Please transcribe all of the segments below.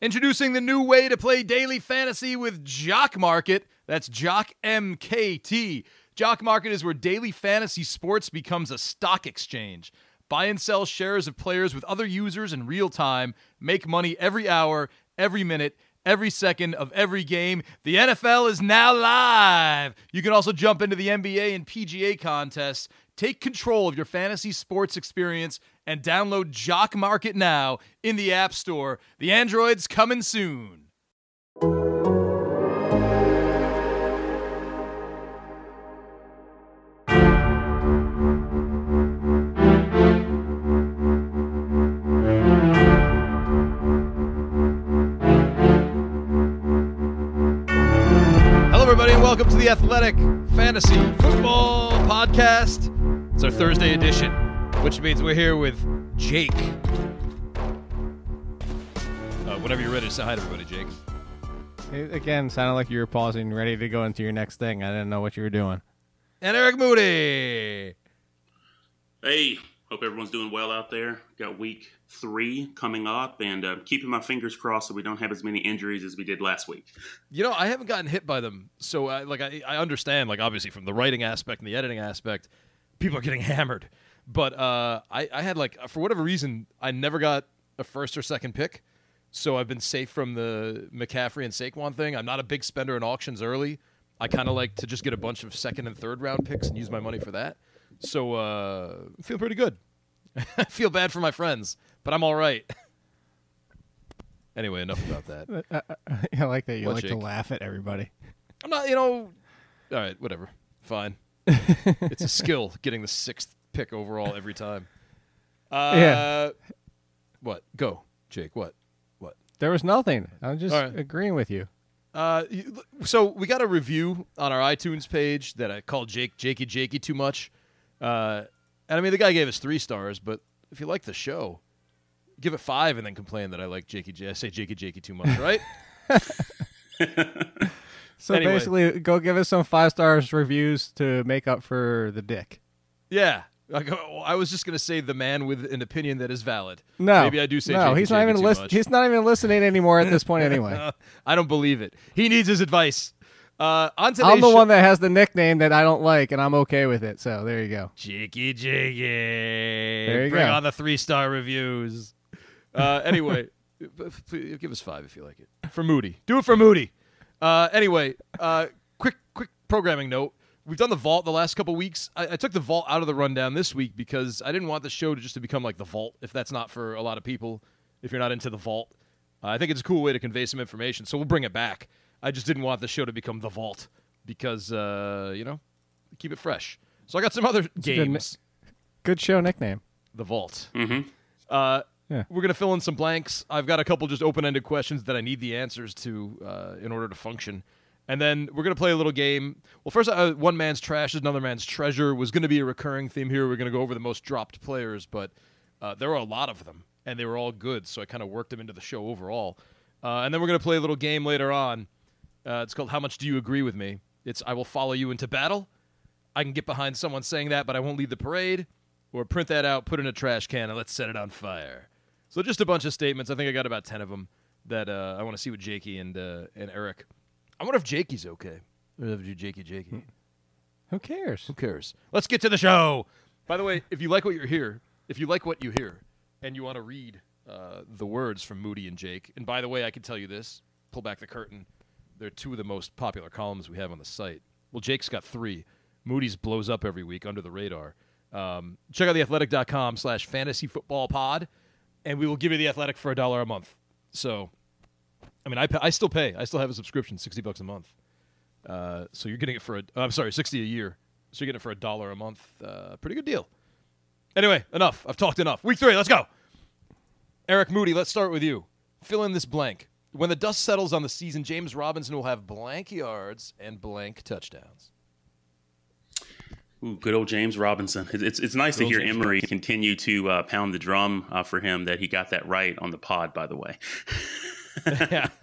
Introducing the new way to play daily fantasy with Jock Market. That's Jock MKT. Jock Market is where daily fantasy sports becomes a stock exchange. Buy and sell shares of players with other users in real time. Make money every hour, every minute, every second of every game. The NFL is now live. You can also jump into the NBA and PGA contests. Take control of your fantasy sports experience and download Jock Market now in the App Store. The Android's coming soon. Hello, everybody, and welcome to the Athletic Fantasy Football Podcast. It's our Thursday edition, which means we're here with Jake. Whenever you're ready to say hi to everybody, Jake. It, again, sounded like you were pausing, ready to go into your next thing. I didn't know what you were doing. And Eric Moody. Hey, hope everyone's doing well out there. Got week 3 coming up, and keeping my fingers crossed so we don't have as many injuries as we did last week. You know, I haven't gotten hit by them, so I understand, obviously from the writing aspect and the editing aspect, people are getting hammered. But I had, for whatever reason, I never got a first or second pick, so I've been safe from the McCaffrey and Saquon thing. I'm not a big spender in auctions early. I kind of like to just get a bunch of second and third round picks and use my money for that. So I feel pretty good. I feel bad for my friends, but I'm all right. Anyway, enough about that. I like that you What, like to Jake? laugh at everybody. I'm not, all right, whatever. Fine. It's a skill getting the 6th pick overall every time. Yeah. What? Go, Jake. What? There was nothing. I'm just All right. agreeing with you. So we got a review on our iTunes page that I called Jakey too much. And I mean, the guy gave us 3 stars, but if you like the show, give it 5 and then complain that I like I say Jakey too much, right? So Anyway. basically, go give us some 5 stars reviews to make up for the dick. Yeah. I was just going to say the man with an opinion that is valid. No, Maybe I do say no. Jakey He's not even too listening. much. He's not even listening anymore at this point, anyway. I don't believe it. He needs his advice. On today's I'm the show- one that has the nickname that I don't like, and I'm okay with it. So there you go. Jakey. There you Bring go. on the 3-star reviews. Anyway, please give us 5 if you like it. For Moody. Do it for Moody. Anyway, quick programming note. We've done the vault the last couple weeks. I took the vault out of the rundown this week because I didn't want the show to become like the vault, if that's not for a lot of people, if you're not into the vault. I think it's a cool way to convey some information, so we'll bring it back. I just didn't want the show to become the vault because, keep it fresh. So I got some other games. Good show nickname. The vault. Mm-hmm. Yeah. We're going to fill in some blanks. I've got a couple just open-ended questions that I need the answers to in order to function. And then we're going to play a little game. Well, first, one man's trash is another man's treasure was going to be a recurring theme here. We're going to go over the most dropped players, but there were a lot of them, and they were all good, so I kind of worked them into the show overall. And then we're going to play a little game later on. It's called How Much Do You Agree With Me? It's I will follow you into battle. I can get behind someone saying that, but I won't lead the parade. Or print that out, put it in a trash can, and let's set it on fire. So just a bunch of statements. I think I got about 10 of them that I want to see with Jakey and Eric. I wonder if Jakey's okay. Or if you Jakey. Who cares? Who cares? Let's get to the show. By the way, if you like what you hear, and you want to read the words from Moody and Jake, and by the way, I can tell you this, pull back the curtain, they're 2 of the most popular columns we have on the site. Well, Jake's got 3. Moody's blows up every week under the radar. Check out theathletic.com/fantasyfootballpod, and we will give you The Athletic for $1 a month. So, I mean, I still pay. I still have a subscription, $60 a month. So you're getting it for $60 a year. So you're getting it for $1 a month. Pretty good deal. Anyway, enough. I've talked enough. Week 3, let's go. Eric Moody, let's start with you. Fill in this blank. When the dust settles on the season, James Robinson will have blank yards and blank touchdowns. Ooh, good old James Robinson. It's nice to hear James Emery continue to pound the drum for him that he got that right on the pod, by the way.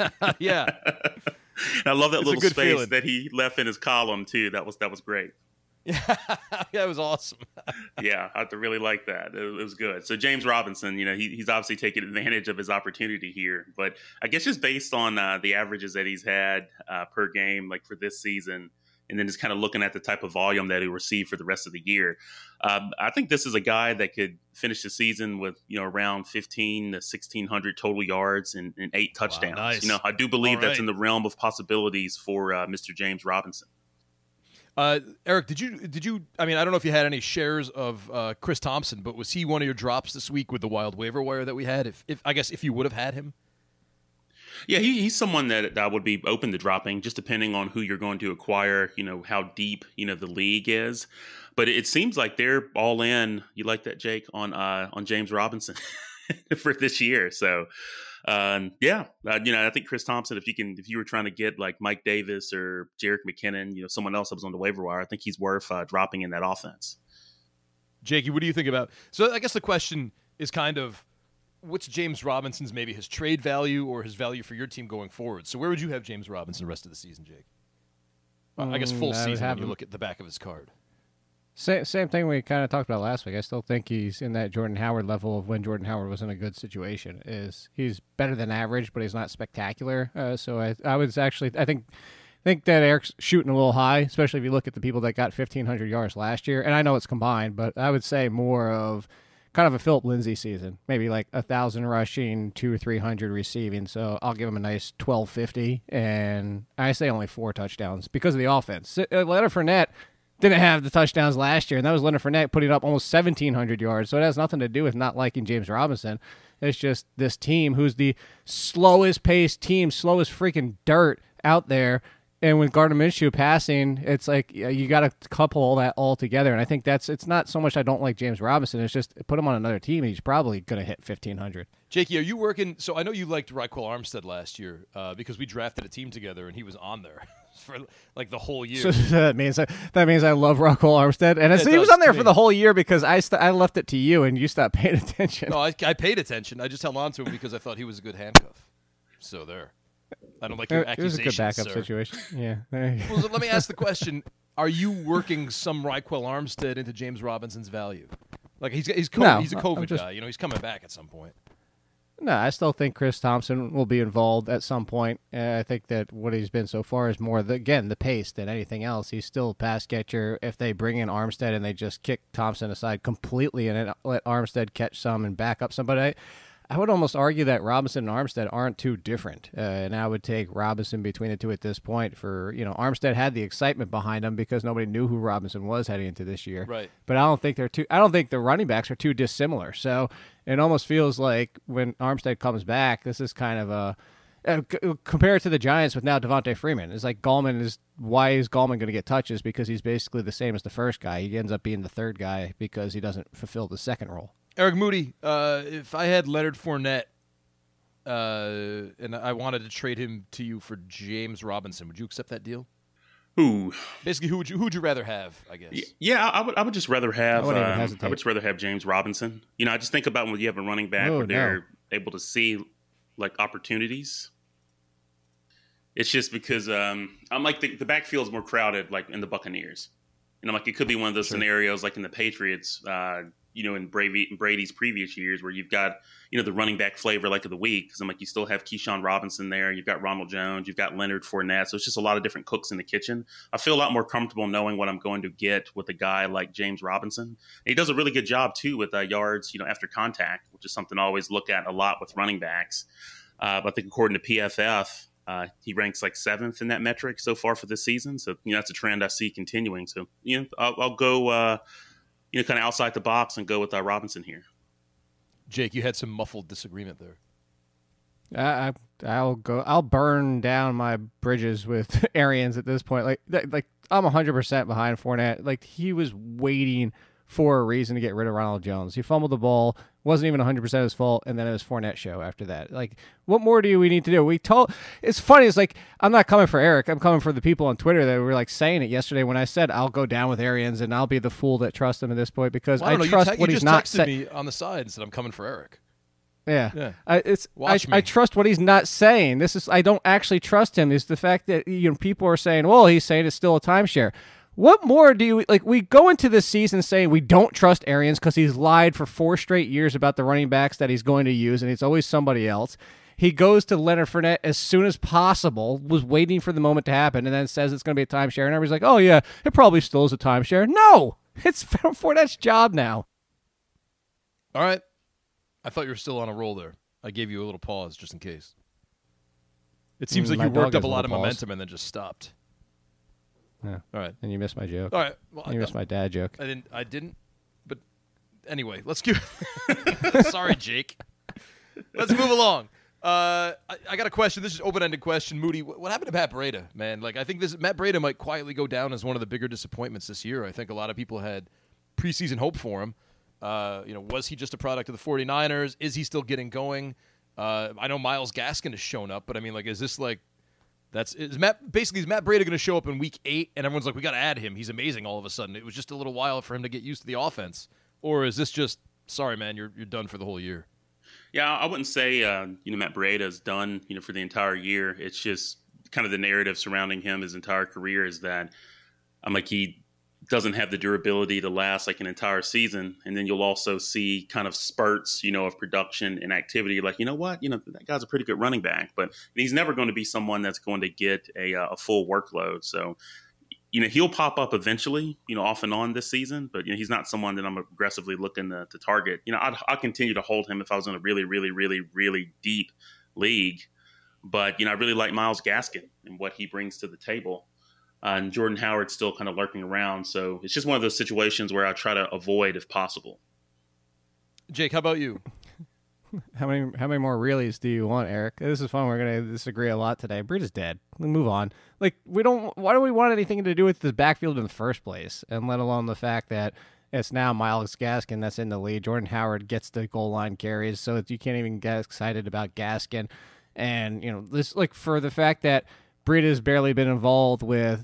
Yeah. And I love that It's a little good space feeling. that he left in his column, too. That was great. Yeah, that was awesome. Yeah, I really like that. It was good. So James Robinson, he's obviously taken advantage of his opportunity here. But I guess just based on the averages that he's had per game, like for this season, and then just kind of looking at the type of volume that he'll receive for the rest of the year, I think this is a guy that could finish the season with around 15 to 1,600 total yards and 8 touchdowns. Wow, nice. I do believe All right. that's in the realm of possibilities for Mr. James Robinson. Eric, did you? I mean, I don't know if you had any shares of Chris Thompson, but was he one of your drops this week with the wild waiver wire that we had? If you would have had him. Yeah, he's someone that I would be open to dropping, just depending on who you're going to acquire, how deep, the league is. But it seems like they're all in. You like that, Jake, on James Robinson for this year. So, I think Chris Thompson, if you were trying to get like Mike Davis or Jerick McKinnon, someone else that was on the waiver wire, I think he's worth dropping in that offense. Jakey, what do you think about? So I guess the question is kind of, what's James Robinson's maybe his trade value or his value for your team going forward? So where would you have James Robinson the rest of the season, Jake? I guess full season when you look at the back of his card. Same thing we kind of talked about last week. I still think he's in that Jordan Howard level of when Jordan Howard was in a good situation. He's better than average, but he's not spectacular. So I think that Eric's shooting a little high, especially if you look at the people that got 1,500 yards last year. And I know it's combined, but I would say more of kind of a Philip Lindsay season, maybe like 1,000 rushing, 200 or 300 receiving. So I'll give him a nice 1,250, and I say only 4 touchdowns because of the offense. Leonard Fournette didn't have the touchdowns last year, and that was Leonard Fournette putting up almost 1,700 yards. So it has nothing to do with not liking James Robinson. It's just this team who's the slowest paced team, slowest freaking dirt out there. And with Gardner Minshew passing, it's like you got to couple all that all together. And I think it's not so much I don't like James Robinson. It's just put him on another team, and he's probably going to hit 1,500. Jakey, are you working? So I know you liked Raquel Armstead last year because we drafted a team together, and he was on there for like the whole year. So that means I love Raquel Armstead, and he was on there for the whole year because I left it to you, and you stopped paying attention. No, I paid attention. I just held on to him because I thought he was a good handcuff. So there. I don't like your accusations, It was a good backup sir. situation. Yeah. Well, so let me ask the question: are you working some Raquel Armstead into James Robinson's value? Like he's a COVID guy. He's coming back at some point. No, I still think Chris Thompson will be involved at some point. I think that what he's been so far is more, the pace than anything else. He's still a pass catcher. If they bring in Armstead and they just kick Thompson aside completely and let Armstead catch some and back up somebody, I would almost argue that Robinson and Armstead aren't too different, and I would take Robinson between the two at this point. Armstead had the excitement behind him because nobody knew who Robinson was heading into this year. Right. But I don't think the running backs are too dissimilar. So it almost feels like when Armstead comes back, this is kind of compare it to the Giants with now Devontae Freeman. It's like why is Gallman going to get touches? Because he's basically the same as the first guy. He ends up being the third guy because he doesn't fulfill the second role. Eric Moody, if I had Leonard Fournette and I wanted to trade him to you for James Robinson, would you accept that deal? Who? Basically, who would you rather have, I guess? Yeah, I would just rather have I would just rather have James Robinson. I just think about when you have a running back where they're able to see like opportunities. It's just because I'm like the backfield is more crowded, like in the Buccaneers. Like it could be one of those scenarios like in the Patriots. In Brady's previous years where you've got, the running back flavor like of the week. Because you still have Keyshawn Robinson there. You've got Ronald Jones. You've got Leonard Fournette. So it's just a lot of different cooks in the kitchen. I feel a lot more comfortable knowing what I'm going to get with a guy like James Robinson. And he does a really good job, too, with yards, after contact, which is something I always look at a lot with running backs. But I think according to PFF, he ranks like 7th in that metric so far for this season. So, that's a trend I see continuing. So, I'll go kind of outside the box and go with Robinson here. Jake, you had some muffled disagreement there. I'll burn down my bridges with Arians at this point. Like I'm 100% behind Fournette. Like he was waiting for a reason to get rid of Ronald Jones. He fumbled the ball, wasn't even 100% his fault, and then it was Fournette's show after that. Like, what more do we need to do? It's funny. It's like I'm not coming for Eric. I'm coming for the people on Twitter that were like saying it yesterday when I said I'll go down with Arians and I'll be the fool that trusts him at this point because I trust what he's not saying. You just texted me on the side and said I'm coming for Eric. Yeah. I trust what he's not saying. I don't actually trust him. Is the fact that people are saying, well, he's saying it's still a timeshare. What more do you like? We go into this season saying we don't trust Arians because he's lied for 4 straight years about the running backs that he's going to use, and it's always somebody else. He goes to Leonard Fournette as soon as possible, was waiting for the moment to happen, and then says it's going to be a timeshare, and everybody's like, oh, yeah, it probably still is a timeshare. No! It's Fournette's job now. All right. I thought you were still on a roll there. I gave you a little pause just in case. It seems like you worked up a lot of momentum and then just stopped. Yeah. All right. And you missed my joke. All right. Well, you missed my dad joke. I didn't. But anyway, let's keep. Sorry, Jake. Let's move along. I got a question. This is an open-ended question. Moody, what happened to Matt Breida, man? Like, I think Matt Breida might quietly go down as one of the bigger disappointments this year. I think a lot of people had preseason hope for him. Was he just a product of the 49ers? Is he still getting going? I know Myles Gaskin has shown up, but I mean, like, is this like is Matt Breida going to show up in week 8 and everyone's like, we got to add him. He's amazing all of a sudden. It was just a little while for him to get used to the offense. Or is this just, sorry, man, you're done for the whole year? Yeah, I wouldn't say, Matt Breida is done, for the entire year. It's just kind of the narrative surrounding him his entire career is that he doesn't have the durability to last like an entire season. And then you'll also see kind of spurts, of production and activity. Like, that guy's a pretty good running back, but he's never going to be someone that's going to get a full workload. So, he'll pop up eventually, off and on this season, but, he's not someone that I'm aggressively looking to target. I'll continue to hold him if I was in a really, really, really, really deep league. But, I really like Myles Gaskin and what he brings to the table. And Jordan Howard's still kind of lurking around. So it's just one of those situations where I try to avoid if possible. Jake, how about you? How many more reallys do you want, Eric? This is fun. We're going to disagree a lot today. Breida's dead. We'll move on. Like, why do we want anything to do with this backfield in the first place? And let alone the fact that it's now Myles Gaskin that's in the lead. Jordan Howard gets the goal line carries, so that you can't even get excited about Gaskin. And, this, like, for the fact that Breida's barely been involved with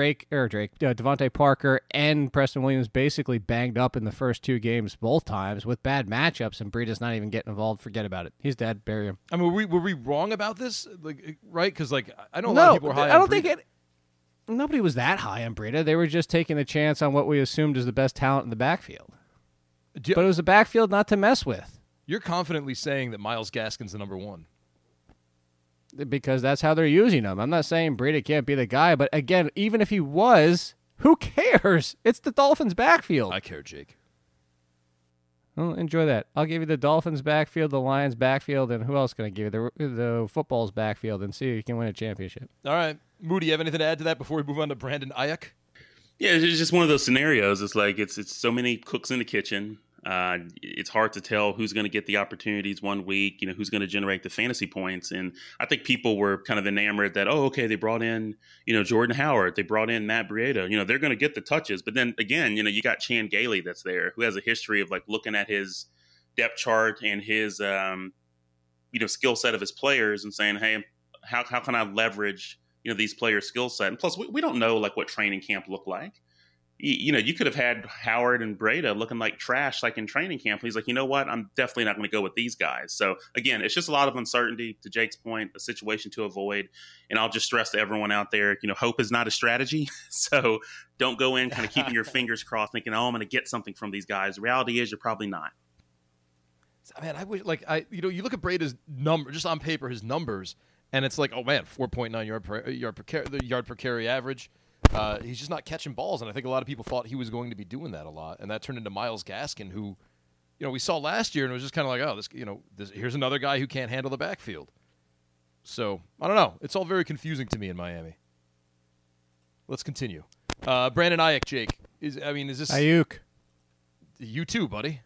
Devontae Parker and Preston Williams basically banged up in the first 2 games both times with bad matchups, and Breida's not even getting involved. Forget about it. He's dead. Bury him. I mean, were we wrong about this? Like, right? Because, like, I know a lot of people were high on Breida. Nobody was that high on Breida. They were just taking a chance on what we assumed is the best talent in the backfield. But it was a backfield not to mess with. You're confidently saying that Myles Gaskin's the number 1. Because that's how they're using him. I'm not saying Breida can't be the guy, but again, even if he was, who cares? It's the Dolphins' backfield. I care, Jake. Well, enjoy that. I'll give you the Dolphins' backfield, the Lions' backfield, and who else can I give you? The football's backfield, and see if you can win a championship. All right. Moody, you have anything to add to that before we move on to Brandon Ayuk? Yeah, it's just one of those scenarios. It's like it's so many cooks in the kitchen. It's hard to tell who's going to get the opportunities one week, who's going to generate the fantasy points. And I think people were kind of enamored that, they brought in, Jordan Howard, they brought in Matt Breida, they're going to get the touches. But then again, you got Chan Gailey that's there, who has a history of like looking at his depth chart and his, skill set of his players and saying, hey, how can I leverage, these players' skill set? And plus we don't know like what training camp looked like. You could have had Howard and Breida looking like trash, like in training camp. He's like, you know what? I'm definitely not going to go with these guys. So again, it's just a lot of uncertainty. To Jake's point, a situation to avoid. And I'll just stress to everyone out there, hope is not a strategy. So don't go in kind of keeping your fingers crossed, thinking, I'm going to get something from these guys. The reality is, you're probably not. Man, I wish you look at Breida's number, just on paper, his numbers, and it's like, 4.9 yard per carry average. He's just not catching balls, and I think a lot of people thought he was going to be doing that a lot, and that turned into Myles Gaskin, who, we saw last year, and it was just kind of like, here's another guy who can't handle the backfield. So I don't know. It's all very confusing to me in Miami. Let's continue. Brandon Ayuk, Jake. Is this Ayuk? You too, buddy.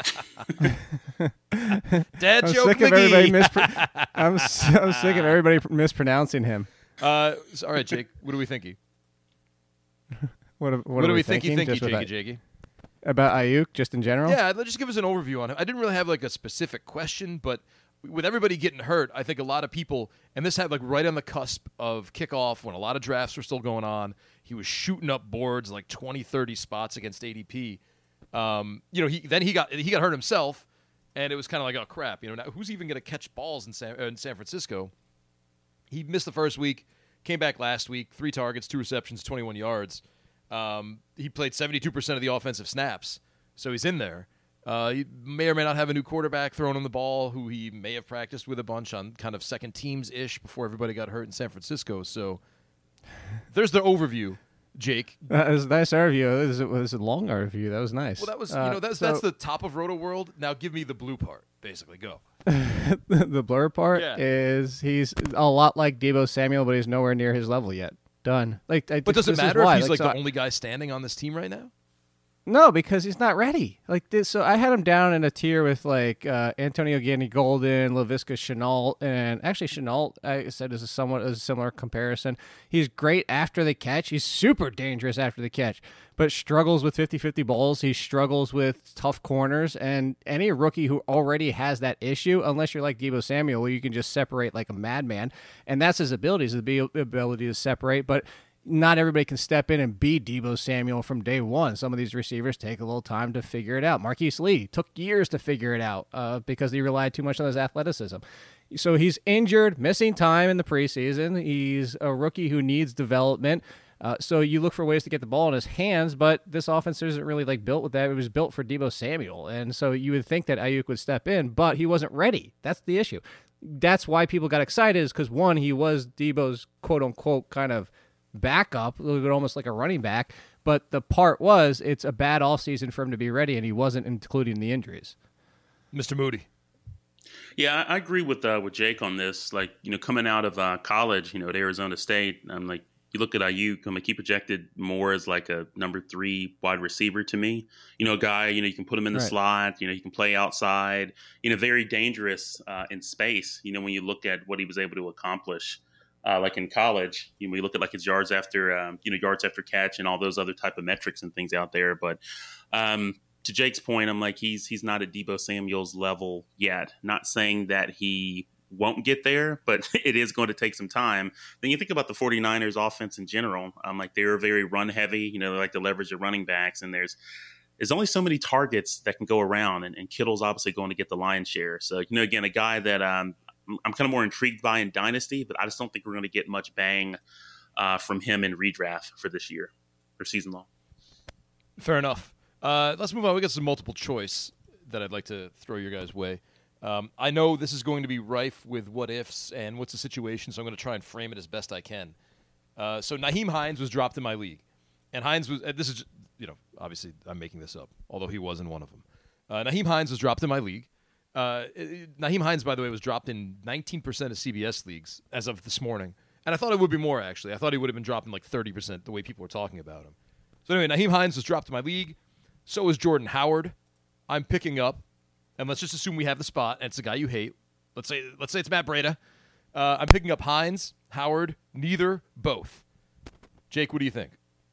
Dad I'm joke sick of everybody I'm sick of everybody mispronouncing him. All right, Jake. What are we thinking? What are we thinking? Jakey? About Ayuk, just in general? Yeah, just give us an overview on him. I didn't really have like a specific question, but with everybody getting hurt, I think a lot of people, and this had like right on the cusp of kickoff when a lot of drafts were still going on, he was shooting up boards like 20, 30 spots against ADP. He got hurt himself, and it was kind of like, oh crap, now who's even going to catch balls in San Francisco? He missed the first week, came back last week, 3 targets, 2 receptions, 21 yards. He played 72% of the offensive snaps, so he's in there. He may or may not have a new quarterback throwing him the ball who he may have practiced with a bunch on kind of second teams-ish before everybody got hurt in San Francisco. So there's the overview, Jake. That was a nice overview. It was a long overview. That was nice. Well, that was that's the top of Roto World. Now give me the blue part, basically. Go. The blur part is he's a lot like Deebo Samuel, but he's nowhere near his level yet. Done. But does it matter if he's the only guy standing on this team right now? No, because he's not ready. Like this, so I had him down in a tier with Antonio Gandy-Golden, Laviska Shenault, and actually Shenault I said is a similar comparison. He's great after the catch. He's super dangerous after the catch, but struggles with 50-50 balls. He struggles with tough corners, and any rookie who already has that issue, unless you're like Deebo Samuel, where you can just separate like a madman, and that's his abilities, the ability to separate, but not everybody can step in and be Deebo Samuel from day one. Some of these receivers take a little time to figure it out. Marquise Lee took years to figure it out because he relied too much on his athleticism. So he's injured, missing time in the preseason. He's a rookie who needs development. So you look for ways to get the ball in his hands, but this offense isn't really built with that. It was built for Deebo Samuel. And so you would think that Ayuk would step in, but he wasn't ready. That's the issue. That's why people got excited is because, one, he was Deebo's quote-unquote kind of backup, almost like a running back, but the part was it's a bad offseason for him to be ready, and he wasn't, including the injuries. Mr. Moody. Yeah, I agree with Jake on this. Coming out of college, at Arizona State, I'm like, you look at Ayuk, he projected more as like a number 3 wide receiver to me. A guy, you can put him in the slot, he can play outside, very dangerous in space, when you look at what he was able to accomplish. Like in college, we look at his yards after catch and all those other type of metrics and things out there. But to Jake's point, I'm like, he's not at Deebo Samuel's level yet. Not saying that he won't get there, but it is going to take some time. Then you think about the 49ers offense in general. I'm like, they're very run heavy. They like to leverage their running backs, and there's only so many targets that can go around, and Kittle's obviously going to get the lion's share. So, again, a guy that I'm kind of more intrigued by in Dynasty, but I just don't think we're going to get much bang from him in redraft for this year or season long. Fair enough. Let's move on. We got some multiple choice that I'd like to throw your guys' way. I know this is going to be rife with what ifs and what's the situation, so I'm going to try and frame it as best I can. So Nyheim Hines was dropped in my league, and Hines was. This is obviously I'm making this up, although he was in one of them. Nyheim Hines was dropped in my league. Nyheim Hines, by the way, was dropped in 19% of CBS leagues as of this morning. And I thought it would be more, actually. I thought he would have been dropped in 30% the way people were talking about him. So anyway, Nyheim Hines was dropped in my league. So was Jordan Howard. I'm picking up, and let's just assume we have the spot, and it's a guy you hate. Let's say it's Matt Breida. I'm picking up Hines, Howard, neither, both. Jake, what do you think?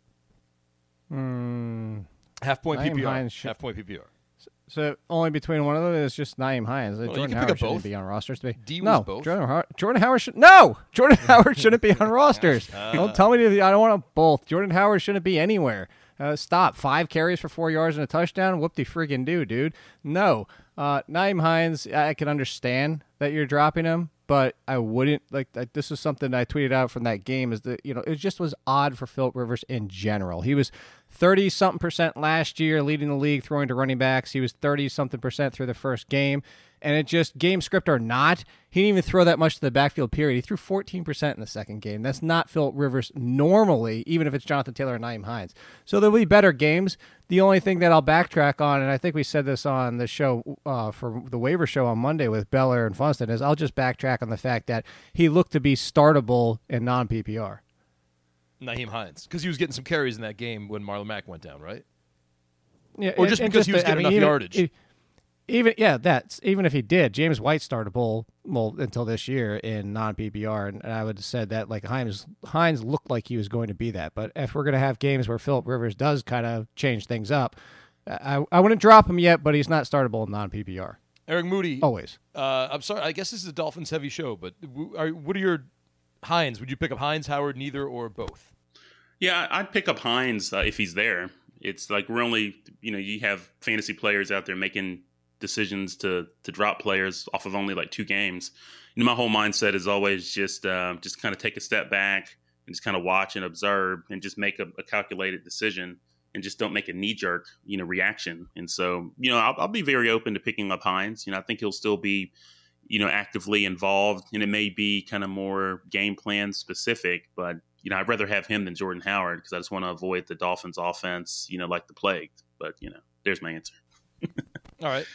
Half-point PPR. Half-point PPR. So only between one of them is just Nyheim Hines. Jordan Howard shouldn't be on rosters. Jordan Howard should Jordan Howard shouldn't be on rosters. Don't tell me I don't want them both. Jordan Howard shouldn't be anywhere. Stop. 5 carries for 4 yards and a touchdown. Whoop-de-friggin' do, dude. No. Nyheim Hines, I can understand that you're dropping him, but I wouldn't this is something I tweeted out from that game is that, it just was odd for Philip Rivers in general. He was 30-something% last year leading the league throwing to running backs. He was 30-something% through the first game. And it just, game script or not, he didn't even throw that much to the backfield, period. He threw 14% in the second game. That's not Philip Rivers normally, even if it's Jonathan Taylor and Nyheim Hines. So there'll be better games. The only thing that I'll backtrack on, and I think we said this on the show for the waiver show on Monday with Beller and Funston, is I'll just backtrack on the fact that he looked to be startable in non-PPR. Nyheim Hines, because he was getting some carries in that game when Marlon Mack went down, right? Yeah, or just because he was getting enough yardage. Even if he did, James White startable until this year in non-PPR, and I would have said that Hines looked like he was going to be that. But if we're going to have games where Philip Rivers does kind of change things up, I wouldn't drop him yet, but he's not startable in non-PPR. Eric Moody, always. I'm sorry, I guess this is a Dolphins heavy show, but what are your Hines? Would you pick up Hines, Howard, neither, or both? Yeah, I'd pick up Hines if he's there. It's like we're only, you have fantasy players out there making decisions to drop players off of only 2 games. My whole mindset is always just kind of take a step back, and just kind of watch and observe and just make a calculated decision and just don't make a knee jerk, reaction. And so, I'll be very open to picking up Hines. I think he'll still be, actively involved, and it may be kind of more game plan specific, but, I'd rather have him than Jordan Howard because I just want to avoid the Dolphins offense, like the plague. But, there's my answer. All right.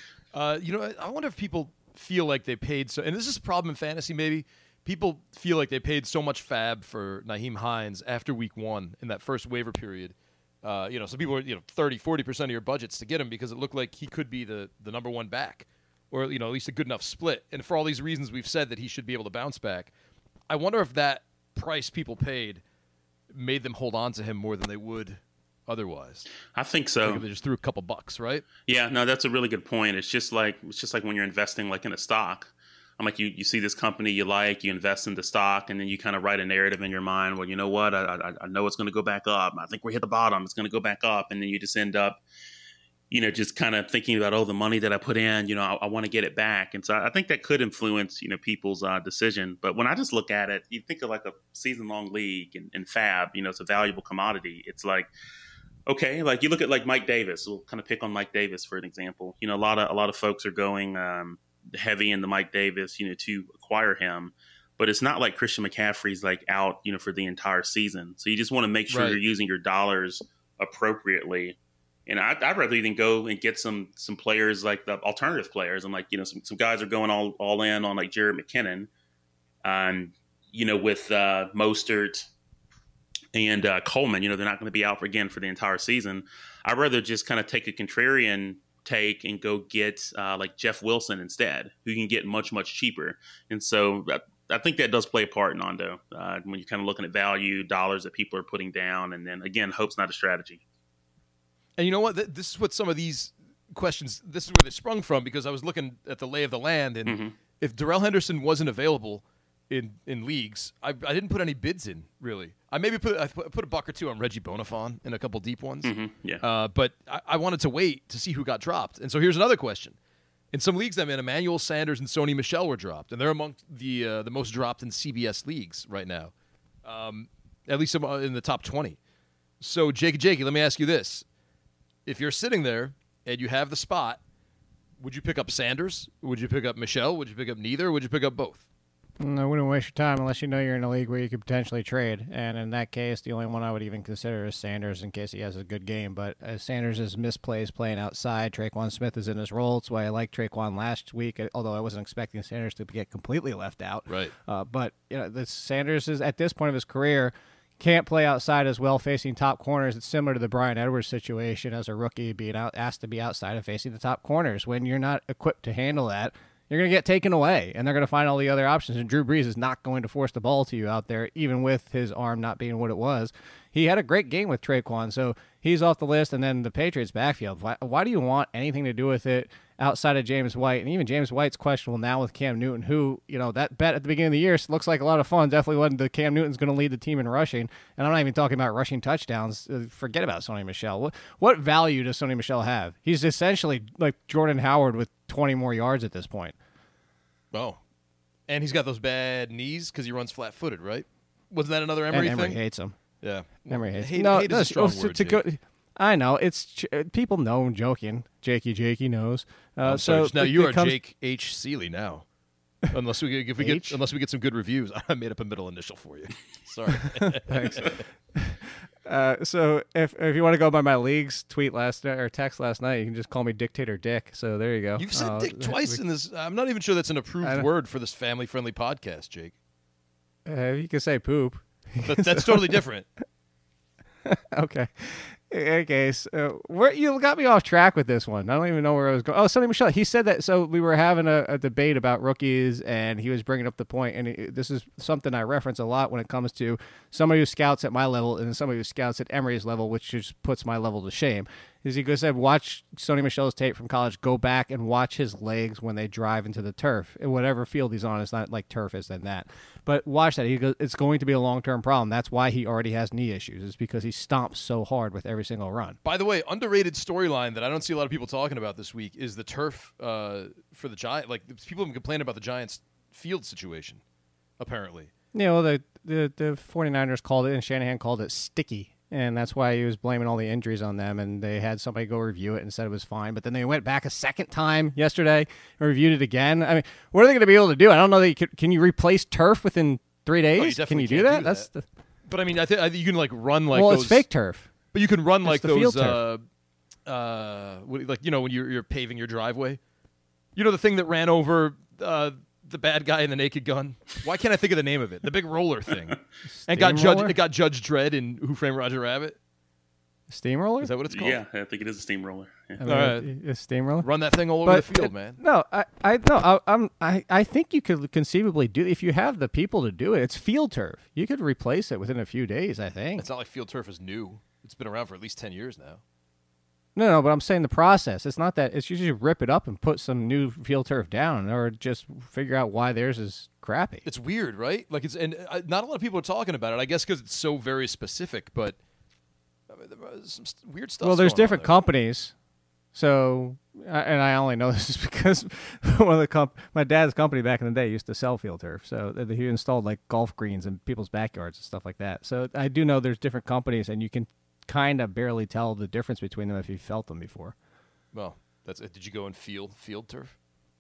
I wonder if people feel like they paid so, and this is a problem in fantasy maybe, people feel like they paid so much fab for Nyheim Hines after week 1 in that first waiver period. So people were, 30-40% of your budgets to get him because it looked like he could be the number one back or, at least a good enough split. And for all these reasons we've said that he should be able to bounce back, I wonder if that price people paid made them hold on to him more than they would otherwise. I think so. Like they just threw a couple bucks, right? Yeah, no, that's a really good point. It's just like when you're investing like in a stock. I'm like, you see this company you like, you invest in the stock, and then you kind of write a narrative in your mind. Well, you know what? I know it's going to go back up. I think we hit the bottom. It's going to go back up. And then you just end up, just kind of thinking about, the money that I put in, I want to get it back. And so I think that could influence, people's decision. But when I just look at it, you think of like a season-long league and fab, it's a valuable commodity. It's like, okay, like you look at like Mike Davis. We'll kind of pick on Mike Davis for an example. A lot of folks are going heavy into Mike Davis, to acquire him. But it's not like Christian McCaffrey's like out, for the entire season. So you just want to make sure you're using your dollars appropriately. And I'd rather even go and get some players like the alternative players. I'm like, some guys are going all in on like Jared McKinnon and, with Mostert and Coleman, they're not going to be out again for the entire season. I'd rather just kind of take a contrarian take and go get like Jeff Wilson instead, who you can get much, much cheaper. And so I think that does play a part, Nando, when you're kind of looking at value, dollars that people are putting down. And then, again, hope's not a strategy. And you know what? This is what some of these questions, this is where they sprung from, because I was looking at the lay of the land, and if Darrell Henderson wasn't available in leagues, I didn't put any bids in, really. I put a buck or two on Reggie Bonifon in a couple deep ones. But I wanted to wait to see who got dropped. And so here's another question. In some leagues I'm in, Emmanuel Sanders and Sony Michel were dropped, and they're among the most dropped in CBS leagues right now, at least in the top 20. So, Jakey, let me ask you this. If you're sitting there and you have the spot, would you pick up Sanders? Would you pick up Michel? Would you pick up neither? Would you pick up both? I wouldn't waste your time unless you know you're in a league where you could potentially trade. And in that case, the only one I would even consider is Sanders in case he has a good game. But Sanders is misplays playing outside. Traquan Smith is in his role. That's why I liked Traquan last week, although I wasn't expecting Sanders to get completely left out. Right. But Sanders is at this point of his career can't play outside as well facing top corners. It's similar to the Brian Edwards situation as a rookie being asked to be outside and facing the top corners. When you're not equipped to handle that, you're going to get taken away, and they're going to find all the other options. And Drew Brees is not going to force the ball to you out there, even with his arm not being what it was. He had a great game with Traquan, so he's off the list. And then the Patriots' backfield. Why do you want anything to do with it outside of James White? And even James White's questionable now with Cam Newton, who, that bet at the beginning of the year looks like a lot of fun. Definitely wasn't the Cam Newton's going to lead the team in rushing. And I'm not even talking about rushing touchdowns. Forget about Sony Michel. What value does Sony Michel have? He's essentially like Jordan Howard with 20 more yards at this point. Oh. And he's got those bad knees because he runs flat-footed, right? Wasn't that another Emery and thing? Emery hates him. Yeah. Emery hates him. Hate is a strong word, I know. It's people know I'm joking. Jakey knows. So now you are Jake H. Seeley now. Unless we get some good reviews. I made up a middle initial for you. Sorry. Thanks. So if you want to go by my league's tweet text last night, you can just call me Dictator Dick. So there you go. You've said Dick twice in this. I'm not even sure that's an approved word for this family-friendly podcast, Jake. You can say poop. That's totally different. Okay. Okay, so you got me off track with this one. I don't even know where I was going. Oh, Sony Michel. He said that. So we were having a debate about rookies, and he was bringing up the point. And this is something I reference a lot when it comes to somebody who scouts at my level and somebody who scouts at Emery's level, which just puts my level to shame. Is he said, watch Sony Michel's tape from college. Go back and watch his legs when they drive into the turf. In whatever field he's on, it's not like turf is than that. But watch that. He goes, it's going to be a long-term problem. That's why he already has knee issues. It's because he stomps so hard with every single run. By the way, underrated storyline that I don't see a lot of people talking about this week is the turf for the Giants. Like, people have been complaining about the Giants' field situation, apparently. The 49ers called it, and Shanahan called it sticky. And that's why he was blaming all the injuries on them, and they had somebody go review it and said it was fine. But then they went back a second time yesterday and reviewed it again. I mean, what are they going to be able to do? I don't know that can you replace turf within 3 days? Can you do that? But I mean, I think you can like run like well, those. It's fake turf. But you can run like those. Turf. Like when you're paving your driveway. You know the thing that ran over the bad guy in the Naked Gun? Why can't I think of the name of it? The big roller thing. And got Judge Dredd in Who Framed Roger Rabbit. Steamroller? Is that what it's called? Yeah, I think it is a steamroller. Yeah. All right. A steamroller? Run that thing all over the field, man. No, I think you could conceivably do if you have the people to do it. It's field turf. You could replace it within a few days, I think. It's not like field turf is new. It's been around for at least 10 years now. No, but I'm saying the process. It's not that. It's usually rip it up and put some new field turf down, or just figure out why theirs is crappy. It's weird, right? Like not a lot of people are talking about it. I guess because it's so very specific. But I mean, there's some weird stuff. Well, there's different companies. So, and I only know this is because one of my dad's company back in the day used to sell field turf. So he installed like golf greens in people's backyards and stuff like that. So I do know there's different companies, and you can kind of barely tell the difference between them if you felt them before. Well, that's it. Did you go and field turf?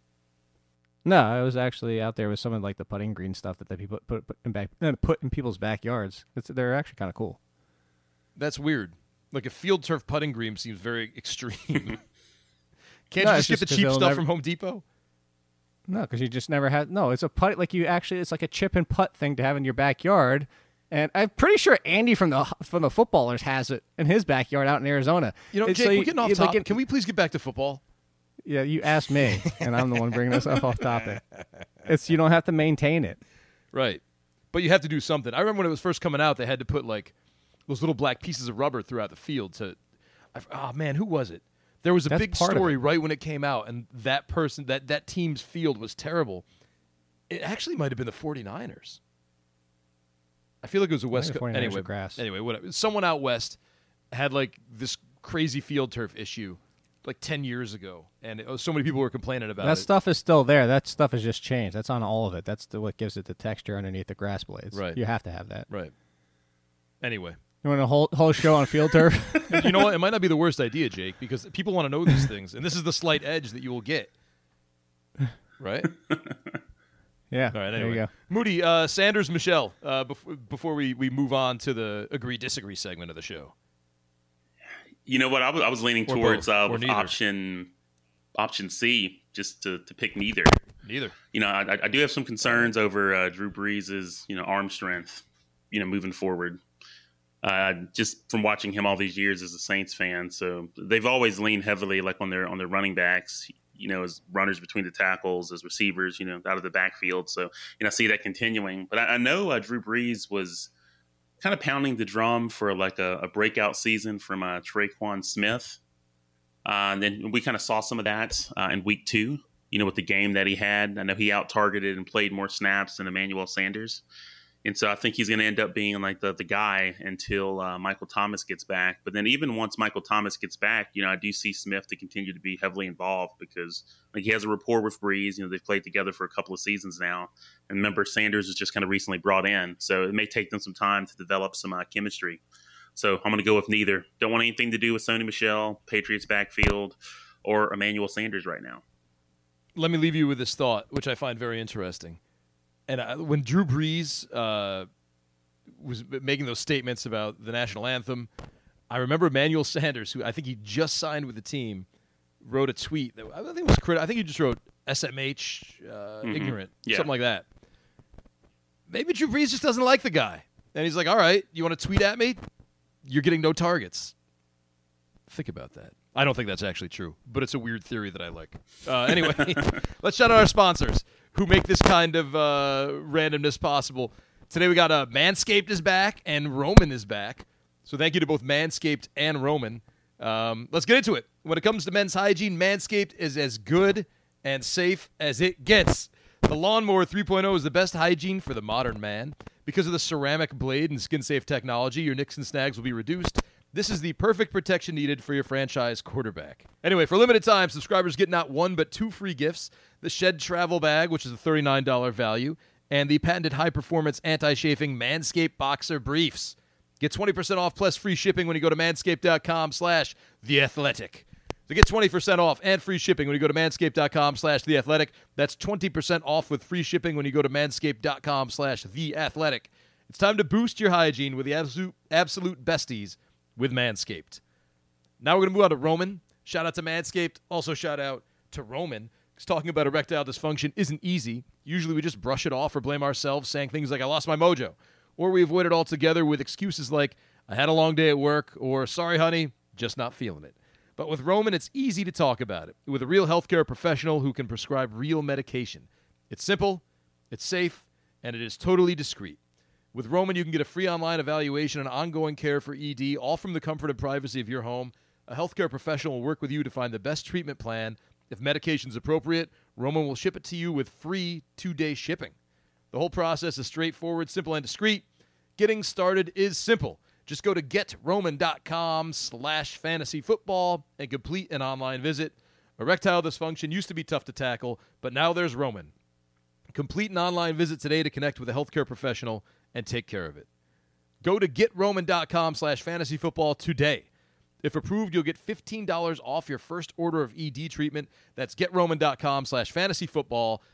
No, I was actually out there with some of like the putting green stuff that people put in people's backyards. They're actually kind of cool. That's weird. Like a field turf putting green seems very extreme. Can't you just get the cheap stuff from Home Depot? No, because you just never had. No, it's a putt. Like it's like a chip and putt thing to have in your backyard. And I'm pretty sure Andy from the Footballers has it in his backyard out in Arizona. You know, Jake, we're getting off topic. Can we please get back to football? Yeah, you asked me, and I'm the one bringing this up off topic. You don't have to maintain it. Right. But you have to do something. I remember when it was first coming out, they had to put like those little black pieces of rubber throughout the field to oh man, who was it? There was a big story right when it came out, and that person, that team's field was terrible. It actually might have been the 49ers. I feel like it was a West Coast. Anyway, whatever. Someone out west had like this crazy field turf issue like 10 years ago, and so many people were complaining about it. That stuff is still there. That stuff has just changed. That's on all of it. That's what gives it the texture underneath the grass blades. Right. You have to have that. Right. Anyway. You want a whole show on field turf? You know what? It might not be the worst idea, Jake, because people want to know these things, and this is the slight edge that you will get. Right? Yeah. All right. Anyway, there you go. Moody, Sanders, Michelle. Before we move on to the agree-disagree segment of the show. You know what? I was leaning towards option C, just to pick neither. Neither. You know, I do have some concerns over Drew Brees' arm strength. Moving forward. Just from watching him all these years as a Saints fan, so they've always leaned heavily like on their running backs. As runners between the tackles, as receivers, out of the backfield. So, I see that continuing. But I know Drew Brees was kind of pounding the drum for like a breakout season from Traquan Smith. And then we kind of saw some of that in week 2, with the game that he had. I know he out-targeted and played more snaps than Emmanuel Sanders. And so I think he's going to end up being like the guy until Michael Thomas gets back. But then even once Michael Thomas gets back, I do see Smith to continue to be heavily involved because he has a rapport with Brees. They've played together for a couple of seasons now. And remember, Sanders was just kind of recently brought in. So it may take them some time to develop some chemistry. So I'm going to go with neither. Don't want anything to do with Sony Michel, Patriots backfield, or Emmanuel Sanders right now. Let me leave you with this thought, which I find very interesting. And when Drew Brees was making those statements about the national anthem, I remember Emmanuel Sanders, who I think he just signed with the team, wrote a tweet that I think was critical. I think he just wrote SMH, ignorant, something like that. Maybe Drew Brees just doesn't like the guy. And he's like, all right, you want to tweet at me? You're getting no targets. Think about that. I don't think that's actually true, but it's a weird theory that I like. Anyway, let's shout out our sponsors who make this kind of randomness possible. Today we got Manscaped is back and Roman is back. So thank you to both Manscaped and Roman. Let's get into it. When it comes to men's hygiene, Manscaped is as good and safe as it gets. The Lawnmower 3.0 is the best hygiene for the modern man. Because of the ceramic blade and skin-safe technology, your nicks and snags will be reduced. This is the perfect protection needed for your franchise quarterback. Anyway, for a limited time, subscribers get not 1 but 2 free gifts. The Shed Travel Bag, which is a $39 value, and the patented high-performance anti-chafing Manscaped Boxer Briefs. Get 20% off plus free shipping when you go to manscaped.com/theathletic. To get 20% off and free shipping when you go to manscaped.com/theathletic. That's 20% off with free shipping when you go to manscaped.com/theathletic. It's time to boost your hygiene with the absolute besties with Manscaped. Now we're going to move on to Roman. Shout out to Manscaped. Also shout out to Roman. Because talking about erectile dysfunction isn't easy. Usually we just brush it off or blame ourselves, saying things like, I lost my mojo. Or we avoid it altogether with excuses like, I had a long day at work, or sorry, honey, just not feeling it. But with Roman, it's easy to talk about it with a real healthcare professional who can prescribe real medication. It's simple, it's safe, and it is totally discreet. With Roman, you can get a free online evaluation and ongoing care for ED, all from the comfort and privacy of your home. A healthcare professional will work with you to find the best treatment plan. If medication's appropriate, Roman will ship it to you with free 2-day shipping. The whole process is straightforward, simple, and discreet. Getting started is simple. Just go to GetRoman.com/fantasyfootball and complete an online visit. Erectile dysfunction used to be tough to tackle, but now there's Roman. Complete an online visit today to connect with a healthcare professional and take care of it. Go to GetRoman.com/fantasyfootball today. If approved, you'll get $15 off your first order of ED treatment. That's GetRoman.com/fantasyfootball.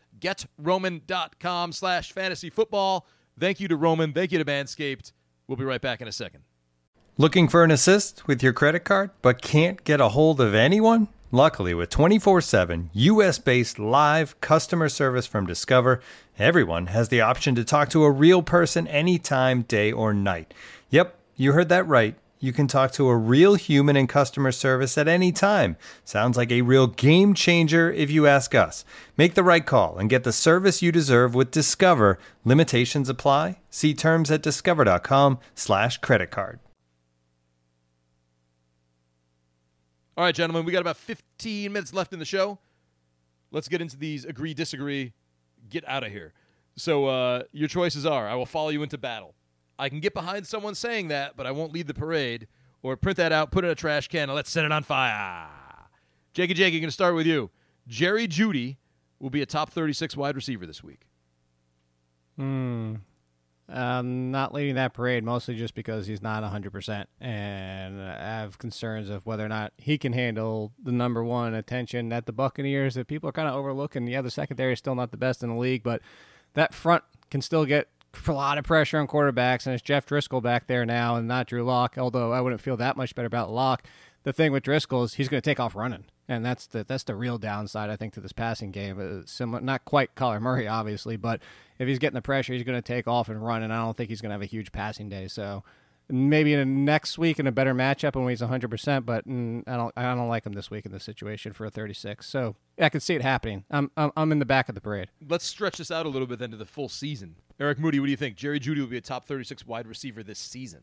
GetRoman.com/fantasyfootball. Thank you to Roman. Thank you to Manscaped. We'll be right back in a second. Looking for an assist with your credit card but can't get a hold of anyone? Luckily, with 24/7 U.S.-based live customer service from Discover, everyone has the option to talk to a real person anytime, day or night. Yep, you heard that right. You can talk to a real human in customer service at any time. Sounds like a real game changer if you ask us. Make the right call and get the service you deserve with Discover. Limitations apply. See terms at discover.com/creditcard. All right, gentlemen, we got about 15 minutes left in the show. Let's get into these agree, disagree, get out of here. So your choices are, I will follow you into battle. I can get behind someone saying that, but I won't lead the parade. Or print that out, put it in a trash can, and let's set it on fire. Jakey, going to start with you. Jerry Jeudy will be a top 36 wide receiver this week. Not leading that parade, mostly just because he's not 100%. And I have concerns of whether or not he can handle the number one attention at the Buccaneers that people are kind of overlooking. Yeah, the secondary is still not the best in the league, but that front can still get a lot of pressure on quarterbacks, and it's Jeff Driscoll back there now and not Drew Lock, although I wouldn't feel that much better about Lock. The thing with Driscoll is he's going to take off running, and that's the real downside, I think, to this passing game. Similar, not quite Kyler Murray, obviously, but if he's getting the pressure, he's going to take off and run, and I don't think he's going to have a huge passing day. So maybe in next week in a better matchup when he's 100%, but I don't like him this week in this situation for a 36. So I can see it happening. I'm in the back of the parade. Let's stretch this out a little bit then to the full season. Eric Moody, what do you think? Jerry Jeudy will be a top 36 wide receiver this season.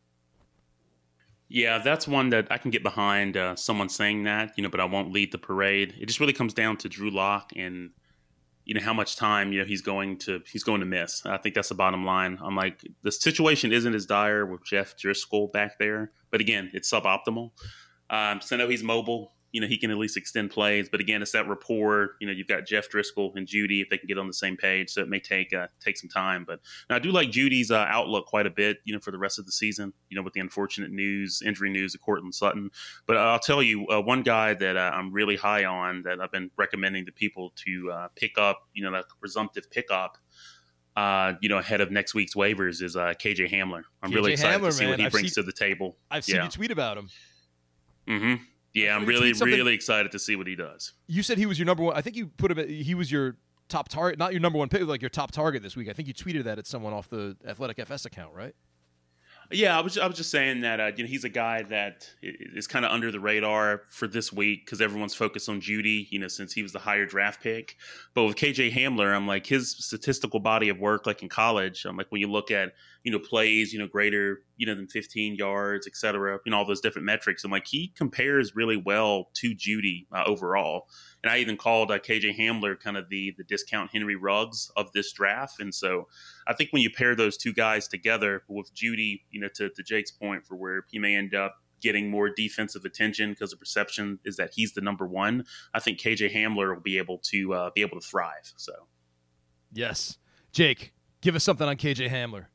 Yeah, that's one that I can get behind, someone saying that, but I won't lead the parade. It just really comes down to Drew Lock and, how much time, he's going to miss. I think that's the bottom line. I'm like, the situation isn't as dire with Jeff Driscoll back there, but again, it's suboptimal. So I know he's mobile. He can at least extend plays, but again, it's that rapport. You've got Jeff Driscoll and Jeudy if they can get on the same page. So it may take some time, but I do like Judy's outlook quite a bit. For the rest of the season. With the unfortunate injury news of Courtland Sutton. But I'll tell you one guy that I'm really high on that I've been recommending to people to pick up. That presumptive pickup. Ahead of next week's waivers is KJ Hamler. I'm really excited to see what he brings to the table. I've seen you tweet about him. Mm-hmm. Yeah, I'm really excited to see what he does. You said he was your number one. I think you put him. He was your top target, not your number one pick, like your top target this week. I think you tweeted that at someone off the Athletic FS account, right? Yeah, I was just saying that he's a guy that is kind of under the radar for this week because everyone's focused on Jeudy, since he was the higher draft pick. But with KJ Hamler, I'm like his statistical body of work, like in college, I'm like when you look at plays, greater than 15 yards, et cetera, all those different metrics. I'm like he compares really well to Jeudy overall. And I even called KJ Hamler kind of the discount Henry Ruggs of this draft. And so I think when you pair those two guys together with Jeudy, to Jake's point for where he may end up getting more defensive attention because the perception is that he's the number one, I think KJ Hamler will be able to thrive. So, yes. Jake, give us something on KJ Hamler.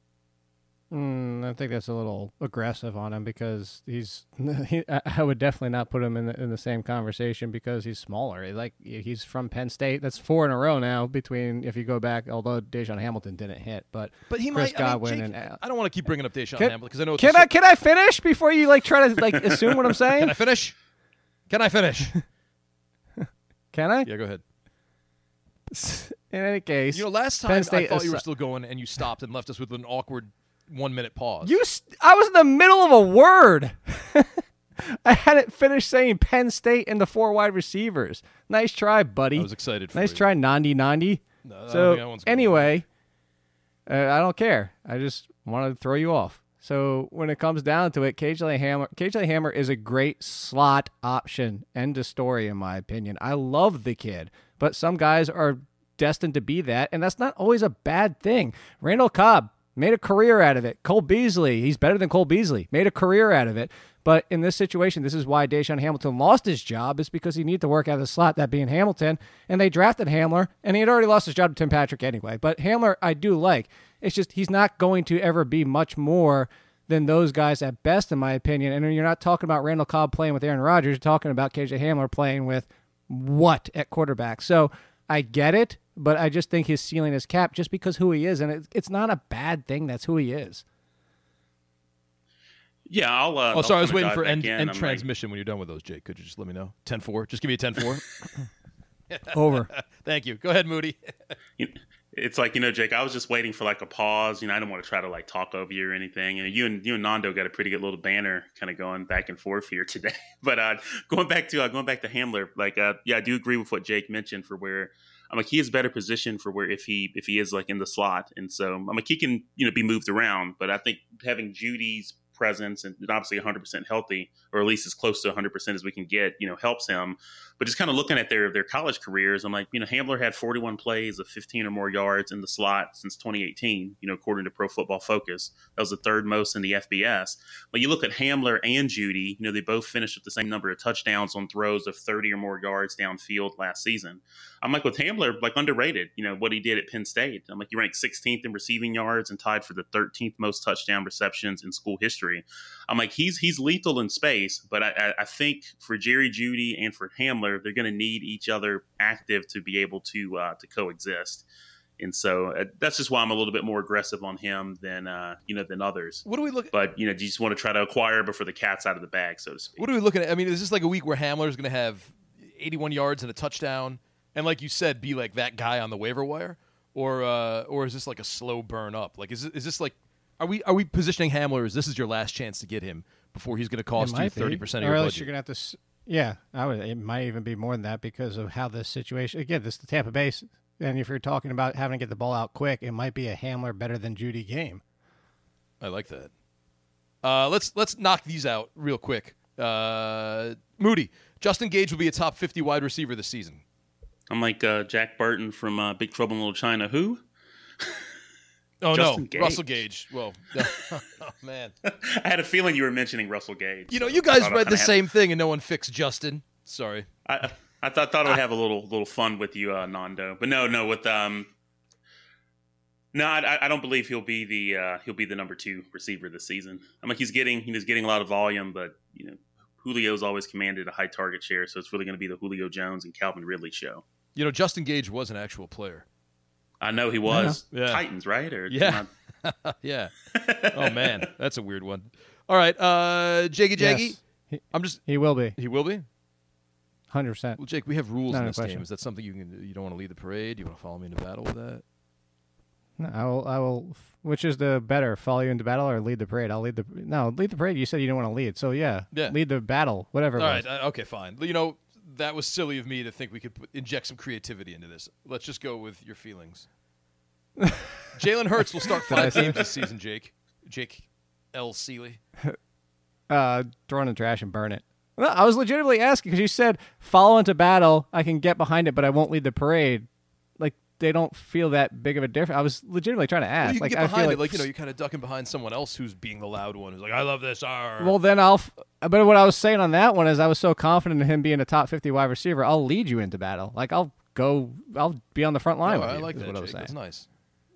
I think that's a little aggressive on him because I would definitely not put him in the same conversation because he's smaller. He's from Penn State. That's 4 in a row now between, if you go back, although Deshaun Hamilton didn't hit, but he Chris might. Godwin Jake, and I don't want to keep bringing up Deshaun Hamilton because I know. Can I finish before you try to assume what I'm saying? Can I finish? Can I finish? Can I? Yeah, go ahead. In any case, last time I thought you were still going and you stopped and left us with an awkward 1-minute pause. I was in the middle of a word. I hadn't finished saying Penn State and the 4 wide receivers. Nice try, buddy. I was excited for nice you. try, Nandi. No, so anyway, I don't care. I just wanted to throw you off. So when it comes down to it, KJ Hamler is a great slot option. End of story, in my opinion. I love the kid, but some guys are destined to be that, and that's not always a bad thing. Randall Cobb made a career out of it. Cole Beasley, he's better than Cole Beasley, made a career out of it. But in this situation, this is why Deshaun Hamilton lost his job, is because he needed to work out of the slot, that being Hamilton, and they drafted Hamler, and he had already lost his job to Tim Patrick anyway. But Hamler, I do like. It's just he's not going to ever be much more than those guys at best, in my opinion. And you're not talking about Randall Cobb playing with Aaron Rodgers. You're talking about KJ Hamler playing with what at quarterback. So I get it, but I just think his ceiling is capped just because who he is, and it's not a bad thing. That's who he is. Yeah, I'll sorry, I was waiting for end transmission when you're done with those, Jake. Could you just let me know? 10-4. Just give me a 10-4. Over. Thank you. Go ahead, Moody. It's Jake, I was just waiting for a pause. I didn't want to try to talk over you or anything. You and Nando got a pretty good little banner kind of going back and forth here today. But going back to Hamler, I do agree with what Jake mentioned for where he is better positioned for where if he is in the slot. And so he can, be moved around, but I think having Judy's presence and obviously 100% healthy, or at least as close to 100% as we can get, helps him. But just kind of looking at their college careers, I'm Hamler had 41 plays of 15 or more yards in the slot since 2018, according to Pro Football Focus. That was the third most in the FBS. But you look at Hamler and Judy, they both finished with the same number of touchdowns on throws of 30 or more yards downfield last season. I'm with Hamler, underrated, what he did at Penn State. He ranked 16th in receiving yards and tied for the 13th most touchdown receptions in school history. He's lethal in space, but I think for Jerry Jeudy and for Hamler, they're going to need each other active to be able to coexist. And so that's just why I'm a little bit more aggressive on him than others. What do we look? But you just want to try to acquire before the cat's out of the bag, so to speak. What are we looking at? Is this a week where Hamler's going to have 81 yards and a touchdown, and like you said, be that guy on the waiver wire, or is this a slow burn up? Is this are we positioning Hamler as this is your last chance to get him before he's going to cost you 30% of your budget? You're going to have to. Yeah, it might even be more than that because of how this situation. Again, this is the Tampa Bay. And if you're talking about having to get the ball out quick, it might be a Hamler better than Judy game. I like that. Let's knock these out real quick. Moody, Justin Gage will be a top 50 wide receiver this season. I'm Jack Burton from Big Trouble in Little China. Who? Oh, Justin no, Gage. Russell Gage. Well, oh, man. I had a feeling you were mentioning Russell Gage. You guys read the same thing and no one fixed Justin. Sorry. I thought I would have a little fun with you, Nando. But no, with I don't believe he'll be the number 2 receiver this season. He's getting a lot of volume, but Julio's always commanded a high target share, so it's really going to be the Julio Jones and Calvin Ridley show. Justin Gage was an actual player. I know he was. Yeah. Titans, right? Or yeah. Yeah. Oh, man. That's a weird one. All right. Jaggy. Yes. He will be. He will be? 100%. Well, Jake, we have rules in this question. game. Is that something you don't want to lead the parade? You want to follow me into battle with that? No, I will. Which is the better, follow you into battle or lead the parade? I'll lead the parade. You said you didn't want to lead, so yeah. Lead the battle, whatever. All right, okay, fine. That was silly of me to think we could inject some creativity into this. Let's just go with your feelings. Jalen Hurts will start 5 games this season, Jake. Jake L. Seeley. Throw in the trash and burn it. Well, I was legitimately asking because you said follow into battle. I can get behind it, but I won't lead the parade. They don't feel that big of a difference. I was legitimately trying to ask. Well, you can get I behind feel it, you're kind of ducking behind someone else who's being the loud one, who's I love this. Arr. Well, then but what I was saying on that one is I was so confident in him being a top 50 wide receiver, I'll lead you into battle. I'll be on the front line with you. I like is that, what I was Jake. saying. That's nice.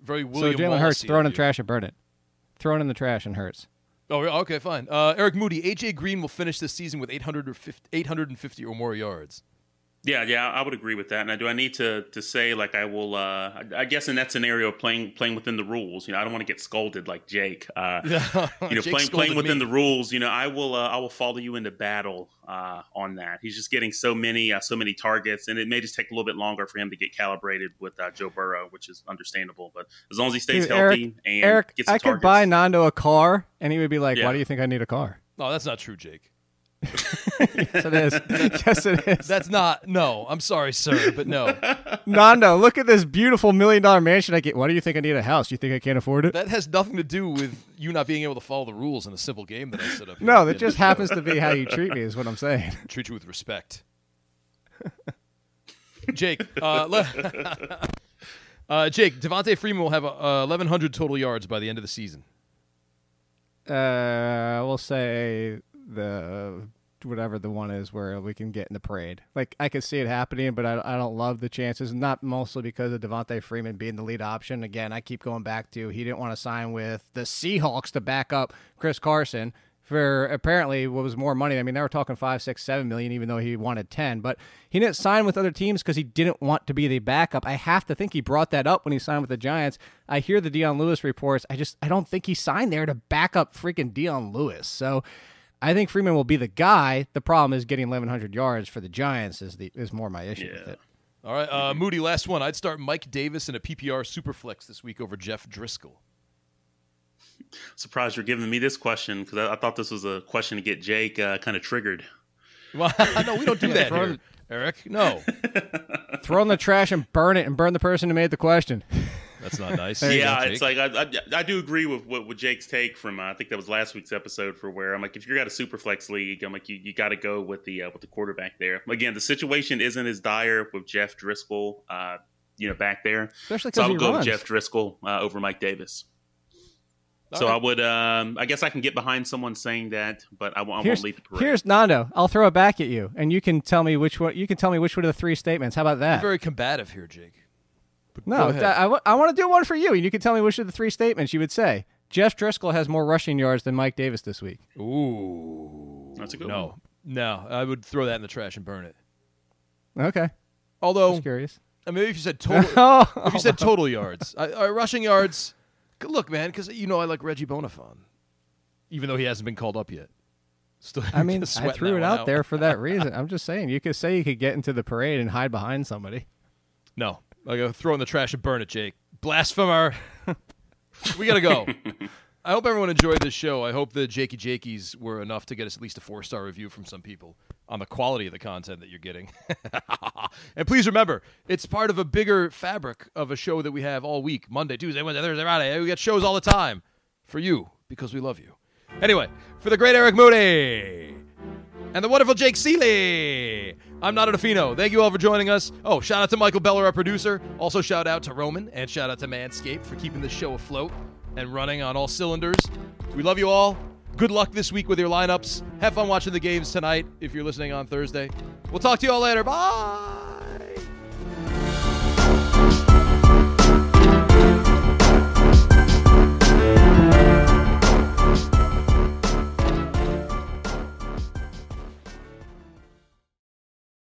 very William So Jalen Hurts, Wallace-y throw it in of the you. trash and burn it. Throw it in the trash and Hurts. Oh, okay, fine. Eric Moody, A.J. Green will finish this season with 850 or more yards. Yeah, I would agree with that. Now, do I need to say like I will? I guess in that scenario, playing within the rules. I don't want to get scolded like Jake. Playing within the rules. I will follow you into battle on that. He's just getting so many targets, and it may just take a little bit longer for him to get calibrated with Joe Burrow, which is understandable. But as long as he stays healthy and Eric, gets the I could targets, buy Nando a car, and he would be like, Yeah. "Why do you think I need a car?" No, that's not true, Jake. Yes, it is. Yes, it is. That's not. No, I'm sorry, sir, but no. Nando, look at this beautiful $1 million mansion I get. Why do you think I need a house? You think I can't afford it? That has nothing to do with you not being able to follow the rules in a simple game that I set up here. No, that just happens to be how you treat me, is what I'm saying. Treat you with respect. Jake, Jake, Devontae Freeman will have 1,100 total yards by the end of the season. We'll say whatever the one is where we can get in the parade. Like, I could see it happening, but I don't love the chances. Not mostly because of Devontae Freeman being the lead option. Again, I keep going back to he didn't want to sign with the Seahawks to back up Chris Carson for apparently what was more money. I mean, they were talking 5, 6, 7 million, even though he wanted 10. But he didn't sign with other teams because he didn't want to be the backup. I have to think he brought that up when he signed with the Giants. I hear the Dion Lewis reports. I don't think he signed there to back up freaking Dion Lewis. So I think Freeman will be the guy. The problem is getting 1,100 yards for the Giants is more my issue with it. All right, Moody, last one. I'd start Mike Davis in a PPR Superflex this week over Jeff Driscoll. Surprised you're giving me this question because I thought this was a question to get Jake kind of triggered. Well, no, we don't do that here, Eric. No. Throw in the trash and burn it and burn the person who made the question. That's not nice. Yeah, it's like I do agree with Jake's take from I think that was last week's episode for where I'm like, if you've got a super flex league, I'm like you got to go with the quarterback there. Again, the situation isn't as dire with Jeff Driscoll, back there. Especially so I because would he go runs. with Jeff Driscoll over Mike Davis. All So right. I would, I guess I can get behind someone saying that, but I won't lead the parade. Here's Nando. I'll throw it back at you, and you can tell me which one. You can tell me which one of the three statements. How about You're that? very combative here, Jake. But No, go ahead. I want to do one for you, and you can tell me which of the three statements you would say. Jeff Driscoll has more rushing yards than Mike Davis this week. Ooh. That's a good one. No, I would throw that in the trash and burn it. Okay, Although, just curious. maybe if you said total, Oh, if you said total yards, rushing yards. Look, man, because I like Reggie Bonifant, even though he hasn't been called up yet. Still, I mean, just I sweating threw that it one out there for that reason. I'm just saying, you could say you could get into the parade and hide behind somebody. No, I go throw it in the trash and burn it, Jake. Blasphemer. We gotta go. I hope everyone enjoyed this show. I hope the Jakey Jakeys were enough to get us at least a 4-star review from some people on the quality of the content that you're getting. And please remember, it's part of a bigger fabric of a show that we have all week. Monday, Tuesday, Wednesday, Thursday, Friday. We get shows all the time for you because we love you. Anyway, for the great Eric Moody and the wonderful Jake Seeley, I'm Nando DeFino. Thank you all for joining us. Oh, shout out to Michael Beller, our producer. Also shout out to Roman and shout out to Manscaped for keeping the show afloat and running on all cylinders. We love you all. Good luck this week with your lineups. Have fun watching the games tonight if you're listening on Thursday. We'll talk to you all later. Bye.